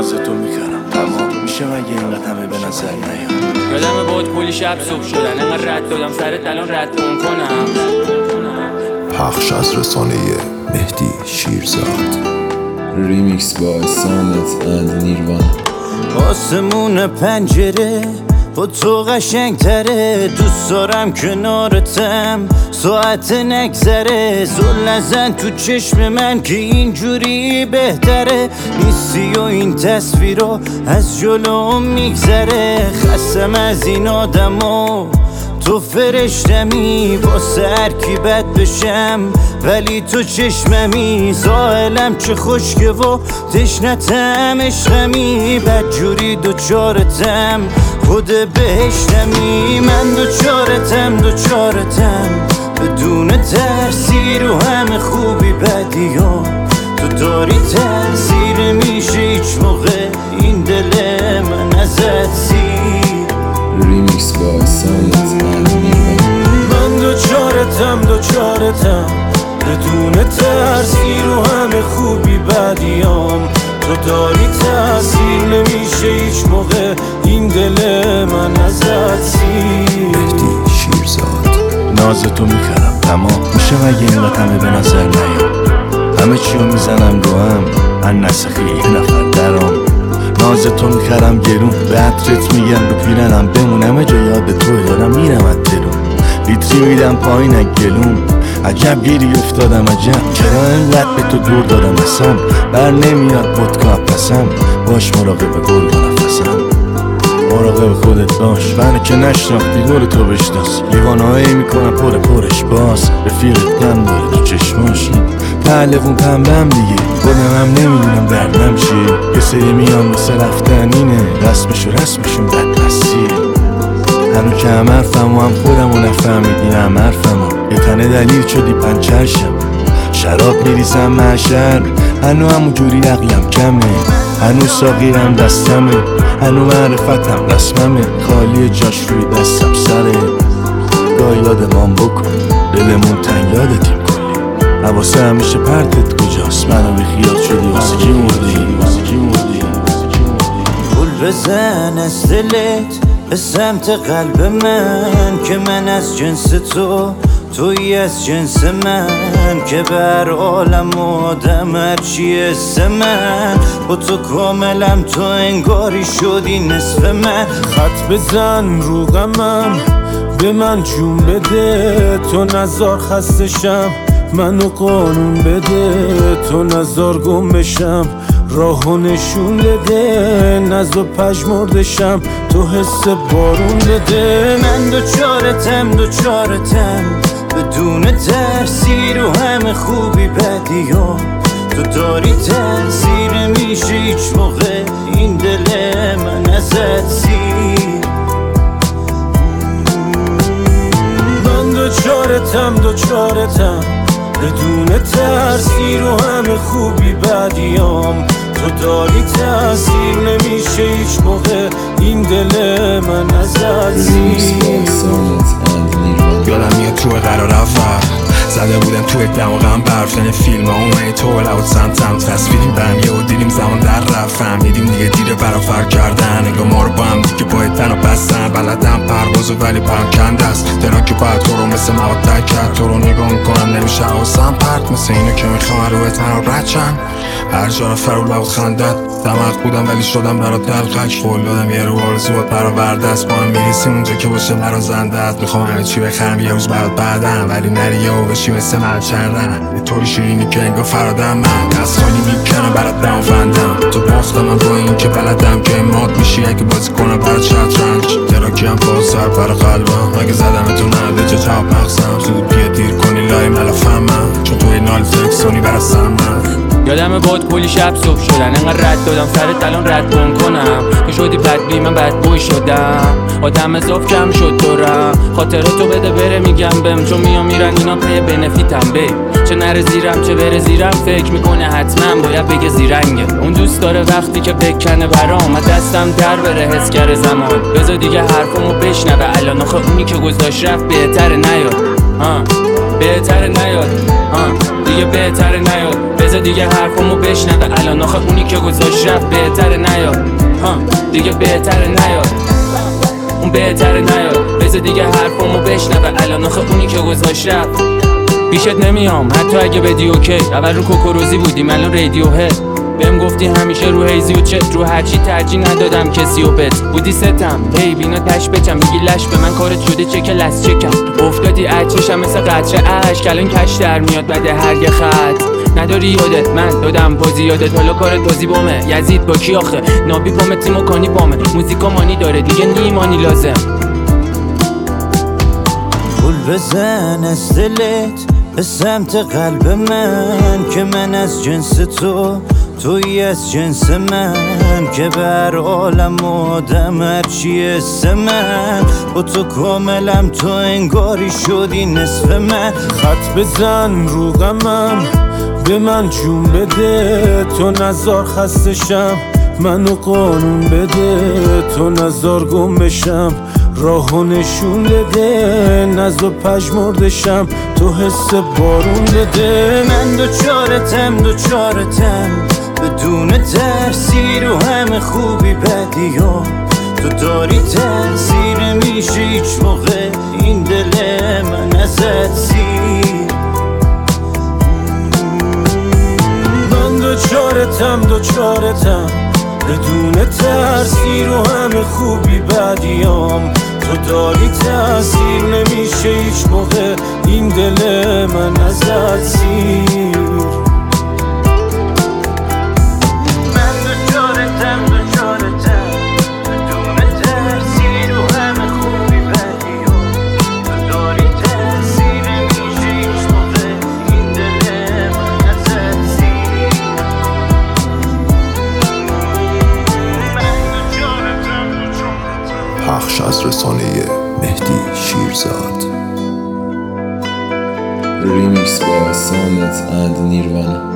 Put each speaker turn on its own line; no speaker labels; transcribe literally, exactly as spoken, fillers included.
نازتو میخرم تمام میشه مگه اینقدر همه به نظر نیام.
یادمه باید کلی شب صبح شدن انقدر رد دادم سرت الان رد کن کنم.
پخش از رسانه مهدی شیرزاد.
ریمیکس با سانت اند نیروان.
آسمون پنجره با تو قشنگ تره، دوست دارم کنارتم ساعت نگذره. زل نزن تو چشم من که اینجوری بهتره، نیستی و این تصویرها از جلوم میگذره. خستم از این آدما تو فرشتمی، با سرکی بد بشم ولی تو چشممی. زائلم چه خوشگه و تشنتم عشقمی، بدجوری دوچارتم خود بهشتمی. من دوچارتم دوچارتم بدون ترسی رو همه خوبی بدیام. تو داری تاثیر میشه هیچ موقع این دل من ازت سیر.
ریمیکس با سانت اند نیروان.
من دوچارتم دوچارتم بدون ترسی رو همه خوبی بدیام. تو داری تاثیر نمیشه هیچ موقع این دل من ازت سیر.
مهدی شیرزاد.
نازتو میخرم تمام میشه مگه اینقدر همه به نظر نیام. همه چیو میزنم رو هم ان نسخی یه نفر درام. نازتو میخرم گرون به عطرت میگم رو پیرنم بمون، همه جا یاد توی دارم میرم از درون. لیتری میدم پایین از گلوم، عجب گیری افتادم عجب چرا اینقدر به تو دور دادم اصلا. بر نمیاد ودکا پسم، باش مراقب گرگ نفسم. مراقب خودت باش منو که نشناختی گل تو بشناس. لیوانهایی میکنم پر پرش باز، رفیقت دم داره تو چشماش. پهلوون پنبم دیگه خودم هم نمیدونم دردم چیه. یه سری میان واسه رفتن اینه، رسمشو رسمشون بد هستیه. هنو که هم حرفم و هم خودم و نفهمیدی هم حرفم و یه تنه دلیل شدی پنچرشم. شراب میریزم محشر هنو همون جوری عقلم کمه. هنو ساقیرم دستمه، هنو معرفتم رسممه. خالی جاش روی دستم سره، گاه یادمان بکن دلمون تنگ یادتیم کلی. حواسه همیشه پرتت کجاست، منو بیخیال شدی واسه کی مردی واسه کی مردی.
گل بزن از دلت به سمت قلب من که من از جنس تو توی از جنس من. که بر عالم آدم هرچی حس من با تو کاملم، تو انگاری شدی نصف من. خط بزن رو غمم به من جون بده، تو نزار خستشم منو قانون بده. تو نزار گم بشم راهو نشون بده، نزو پژمردشم تو حس بارون بده. من دوچارتم دوچارتم بدون ترسی رو همه خوبی بدیام. تو داری تاثیر میشه هیچ موقع این دل من ازت سیر. من دوچارتم دوچارتم بدون ترسی رو همه خوبی بدیام. تو داری تاثیر نمیشه هیچ موقع این دل من ازت سیر.
یادم میاد توی قرار اول زده بودم توی دماغم برف، یعنی فیلم ها اومدی تو لود سمتم تصویریم بهم یه و دیدیم زمان در رفت. فهمیدیم دیگه دیره برا فرق کردن، انگاه ما رو با هم دیگه باید تنها بستن. بلدم پروازو ولی پرم کنده است، ترا که باید تو رو مثل مواد تک کرد. تو رو نگاه میکنم نمیشه حواسم پرت، مثل اینو که میخوام رو بتن رد چند. هر جا رو فرو لود خندت دماغ بودم ولی شدم برا دلقک. قول دادم یه رو آرزوات برا ورده است، با هم میریسیم اونجا که باشه برا زنده است. میخوام همه چی بخرم یه روز بعد بعدم، ولی نری و بشی مثل من چردن. یه طوری شیرینی که انگاه فرادم من دست خالی میکنم برات دم فندم. تو باختم من با این که بلدم که مات میشی اگه بازی کنم برات شطرنج. تراکی هم بازر برا قلبم اگه زدمتون نده چه جواب مغزم. زود بیا دیر کنی لای ملافم من، چون توی نال فلکسونی برستم من.
یادمه باید کلی شب صبح شدن انقدر رد دادم سرت الان رد کن کنم. تو شدی بدبی من بدبوی شدم، آدم اضاف کم شد دورم. خاطراتو بده بره میگم بهم، چون میام میرن اینا پی بنفیتم به. چه نره زیرم چه بره زیرم، فکر میکنه حتما باید بگه زیرنگه. اون دوست داره وقتی که بکنه برام از دستم در بره حس کرده زمان. بذار دیگه حرفمو بشنوه الان، آخه اونی که گذاشت رفت بهتره نیاد. آه بهتره نیاد آه دیگه بهتره نیاد. بذار دیگه حرفمو بشنوه الان، آخه اونی که گذاشت رفت بهتره نیاد. نیاد ها دیگه بهتره نیاد اون بهتره نیاد بذار دیگه حرفمو بشنوه الان آخه اونی که گذاشت رفت پیشت نمیام حتی اگه بدی اوکی اول رو کوکوروزی بودیم الان رادیو هد بهم گفتی همیشه رو هیزی و چت رو هرچی ترجیح ندادم کسی و بت بودی ستم هی بینا تش بچم میگی لش به من کارت شده چک لس چکم افتادی اچشم مثل قطره عشق الان کش در میاد بعد هر یه خط نداری یادت من دادم بازی یادت حالا کارت بازی بامه یزید با کی آخه نابی پامه تیمو کانی بامه موزیکا مانی داره دیگه نیمانی لازم
گل بزن از دلت به سمت قلب من که من از جنس تو توی از جنس من که بر عالم آدم هرچی اسم من با تو کاملم تو انگاری شدی نصف من
خط بزن رو غمم به من جون بده تو نزار خستشم منو قانون بده تو نزار گم بشم راهو نشون بده نزار پژمردشم تو حس بارون بده
من دوچارتم دوچارتم بدون ترسی رو همه خوبی بدیام تو داری تاثیر نمیشه هیچ موقع این دل من ازت سیر
من دوچارتم دوچارتم بدون ترسی رو همه خوبی بدیام تو داری تاثیر نمیشه هیچ موقع این دل من ازت سیر
پخش از رسانه مهدی شیرزاد.
ریمیکس با سامت اند نیروان.